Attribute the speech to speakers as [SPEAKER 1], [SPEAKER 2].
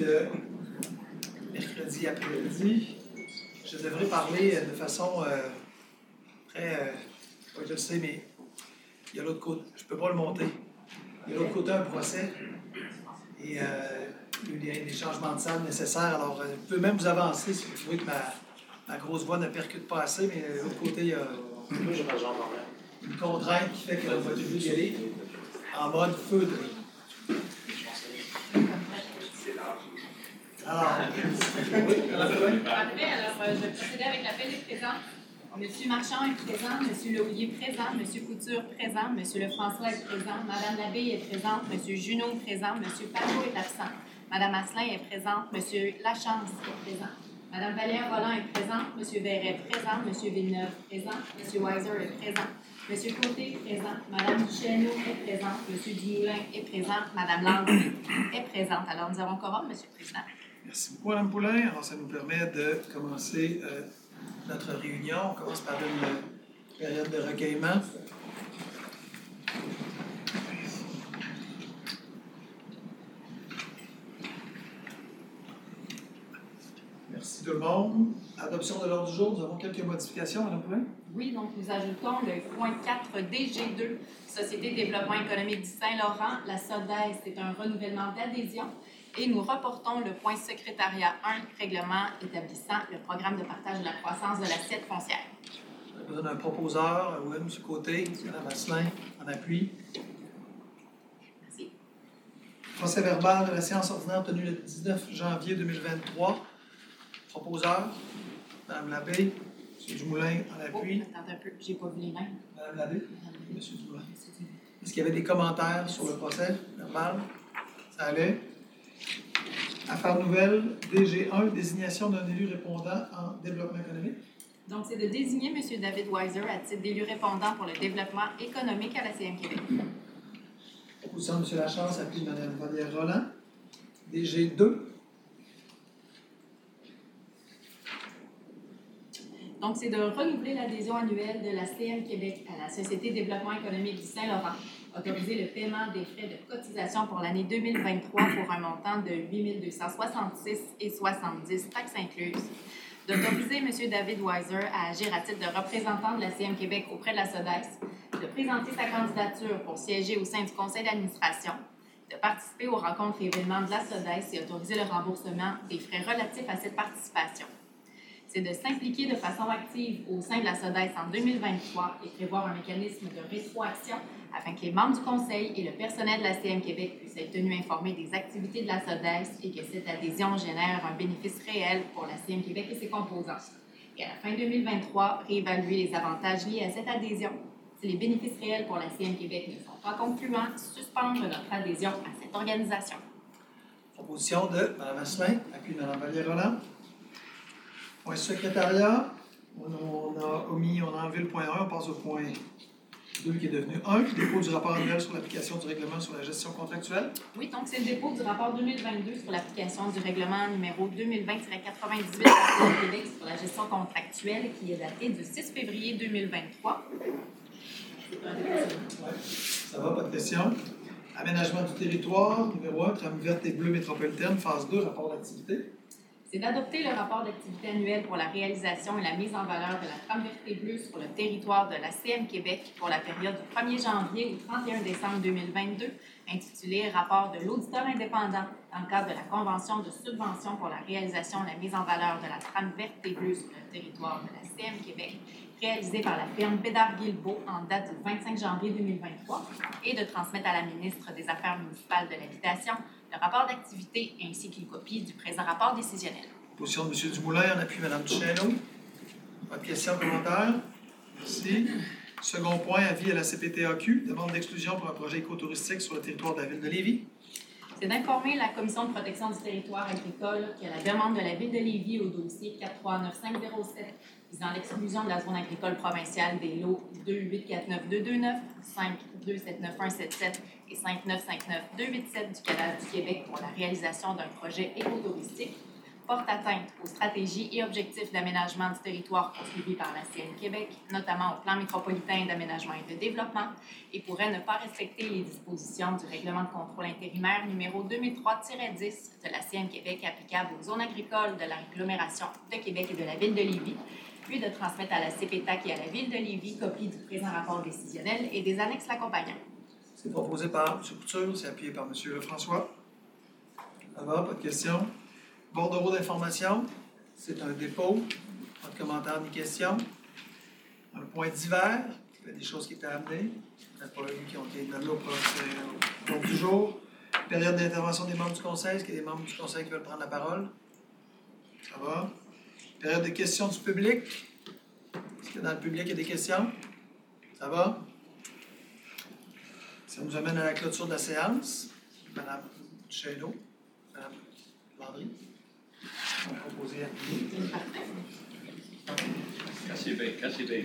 [SPEAKER 1] de mercredi après-midi. Je devrais parler de façon très... je le sais, mais il y a l'autre côté. Je ne peux pas le monter. Il y a l'autre côté un procès. Et il y a des changements de salle nécessaires. Alors, je peux même vous avancer si vous trouvez que ma grosse voix ne percute pas assez, mais de l'autre côté, il y a une contrainte qui fait qu'on va devoir y aller en mode feu de riz. Alors,
[SPEAKER 2] parfait. Alors, je vais procéder avec l'appel des présents. Monsieur Marchand est présent, Monsieur Lehouillier présent, Monsieur Couture présent, Monsieur Lefrançois est présent, Madame Labbé est présente, Monsieur Junot présent, Monsieur Pajot est absent, Madame Asselin est présente, Monsieur Lachance est présent, Madame Vallière-Roland est présente, Monsieur Verret présent, Monsieur Villeneuve présent, Monsieur Weiser est présent, Monsieur Côté est présent, Madame Duchesneau est présente, Monsieur Dumoulin est présent, Madame Landry est présente. Alors, nous avons quorum, Monsieur le Président.
[SPEAKER 1] Merci beaucoup, Mme Poulain. Alors, ça nous permet de commencer notre réunion. On commence par une période de recueillement. Merci tout le monde. Adoption de l'ordre du jour, nous avons quelques modifications, Mme Poulain.
[SPEAKER 2] Oui, donc nous ajoutons le point 4 DG2, Société de développement économique du Saint-Laurent. La SODES, c'est un renouvellement d'adhésion. Et nous reportons le point secrétariat 1, règlement établissant le programme de partage de la croissance de l'assiette foncière.
[SPEAKER 1] On a besoin d'un proposeur, oui, M. Côté, Mme Asselin, en appui.
[SPEAKER 2] Merci.
[SPEAKER 1] Procès verbal de la séance ordinaire tenue le 19 janvier 2023. Proposeur, Mme Labbé, M. Dumoulin, en appui.
[SPEAKER 2] Oh, attends un peu, j'ai pas vu les mains.
[SPEAKER 1] Mme Labbé, M. Dumoulin. Est-ce qu'il y avait des commentaires sur le procès verbal? Ça allait. Affaires nouvelles, DG1, désignation d'un élu répondant en développement économique.
[SPEAKER 2] Donc, c'est de désigner M. David Weiser à titre d'élu répondant pour le développement économique à la CM Québec.
[SPEAKER 1] Proposition de M. Lachance, appui de Mme Vallière-Roland. DG2.
[SPEAKER 2] Donc, c'est de renouveler l'adhésion annuelle de la CM Québec à la Société de développement économique du Saint-Laurent, autoriser le paiement des frais de cotisation pour l'année 2023 pour un montant de 8 266,70 taxes incluses, d'autoriser M. David Weiser à agir à titre de représentant de la CM Québec auprès de la SODES, de présenter sa candidature pour siéger au sein du conseil d'administration, de participer aux rencontres et événements de la SODES et autoriser le remboursement des frais relatifs à cette participation. C'est de s'impliquer de façon active au sein de la SODES en 2023 et prévoir un mécanisme de rétroaction afin que les membres du Conseil et le personnel de la CM Québec puissent être tenus informés des activités de la SODES et que cette adhésion génère un bénéfice réel pour la CM Québec et ses composants. Et à la fin 2023, réévaluer les avantages liés à cette adhésion. Si les bénéfices réels pour la CM Québec ne sont pas concluants, suspendre notre adhésion à cette organisation.
[SPEAKER 1] Proposition de Mme Asselin, appui de Mme Vallière-Roland. Point secrétariat, on a enlevé le point 1, on passe au point 2 qui est devenu 1, dépôt du rapport annuel sur l'application du règlement sur la gestion contractuelle.
[SPEAKER 2] Oui, donc c'est le dépôt du rapport 2022 sur l'application du règlement numéro 2020-98 de la Québec sur la gestion contractuelle qui est daté du 6 février 2023.
[SPEAKER 1] Ouais. Ça va, pas de questions. Aménagement du territoire, numéro 1, trame verte et bleue métropolitaine, phase 2, rapport d'activité.
[SPEAKER 2] C'est d'adopter le rapport d'activité annuel pour la réalisation et la mise en valeur de la trame verte et bleue sur le territoire de la CM Québec pour la période du 1er janvier au 31 décembre 2022, intitulé « Rapport de l'auditeur indépendant dans le cadre de la Convention de subvention pour la réalisation et la mise en valeur de la trame verte et bleue sur le territoire de la CM Québec », réalisé par la firme Bédard-Guilbeault en date du 25 janvier 2023, et de transmettre à la ministre des Affaires municipales de l'Habitation le rapport d'activité ainsi qu'une copie du présent rapport décisionnel.
[SPEAKER 1] Position de M. Dumoulin, en appui de Mme Duchesneau. Pas de questions, commentaires? Merci. Second point, avis à la CPTAQ, demande d'exclusion pour un projet écotouristique sur le territoire de la ville de Lévis.
[SPEAKER 2] C'est d'informer la Commission de protection du territoire agricole qu'à la demande de la ville de Lévis au dossier 439507 visant l'exclusion de la zone agricole provinciale des lots 2849229, 5279177 et 5959287 du cadastre du Québec pour la réalisation d'un projet écotouristique, porte atteinte aux stratégies et objectifs d'aménagement du territoire poursuivis par la CN Québec, notamment au plan métropolitain d'aménagement et de développement, et pourrait ne pas respecter les dispositions du règlement de contrôle intérimaire numéro 2003-10 de la CN Québec applicable aux zones agricoles de l'agglomération de Québec et de la ville de Lévis, puis de transmettre à la CPTAC et à la ville de Lévis copie du présent rapport décisionnel et des annexes l'accompagnant.
[SPEAKER 1] C'est proposé par M. Couture, c'est appuyé par M. Lefrançois. Ça va, pas de questions? Bordereau d'information, c'est un dépôt, pas de commentaires ni questions. Un point divers, il y a des choses qui étaient amenées, il n'y en a pas eu qui ont été données au cours du jour. Période d'intervention des membres du conseil, est-ce qu'il y a des membres du conseil qui veulent prendre la parole? Ça va? Période de questions du public, est-ce que dans le public il y a des questions? Ça va? Ça nous amène à la clôture de la séance. Madame Chesneau, Madame Landry, on va proposer à
[SPEAKER 2] Parfait.
[SPEAKER 3] Cassez bien.